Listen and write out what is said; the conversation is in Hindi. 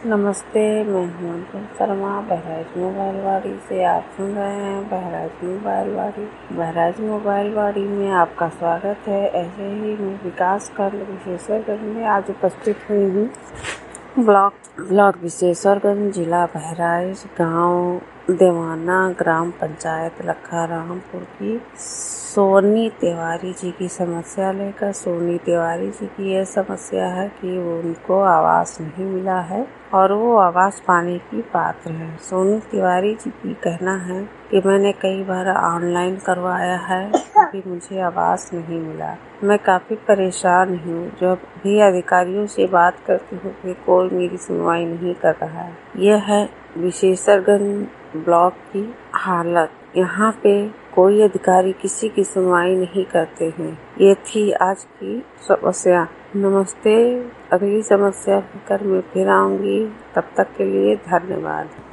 नमस्ते, मैं हेमंत शर्मा बहराइच मोबाइल वाड़ी से आप सुन रहे हैं बहराइच मोबाइल वाड़ी। बहराइच मोबाइल वाड़ी में आपका स्वागत है। ऐसे ही मैं विकासखंड विशेश्वरगंज में आज उपस्थित हुई हूँ। ब्लॉक विशेश्वरगंज, जिला बहराइच, गांव देवाना, ग्राम पंचायत लखारामपुर की सोनी तिवारी जी की समस्या लेकर। सोनी तिवारी जी की यह समस्या है कि उनको आवास नहीं मिला है और वो आवास पाने की पात्र है। सोनी तिवारी जी की कहना है कि मैंने कई बार ऑनलाइन करवाया है लेकिन मुझे आवास नहीं मिला। मैं काफ़ी परेशान हूँ। जब भी अधिकारियों से बात करती हूँ कि कोई मेरी सुनवाई नहीं कर रहा है। यह है विशेश्वरगंज ब्लॉक की हालत। यहाँ पे कोई अधिकारी किसी की सुनवाई नहीं करते हैं। ये थी आज की समस्या। नमस्ते, अगली समस्या लेकर मैं फिर आऊँगी। तब तक के लिए धन्यवाद।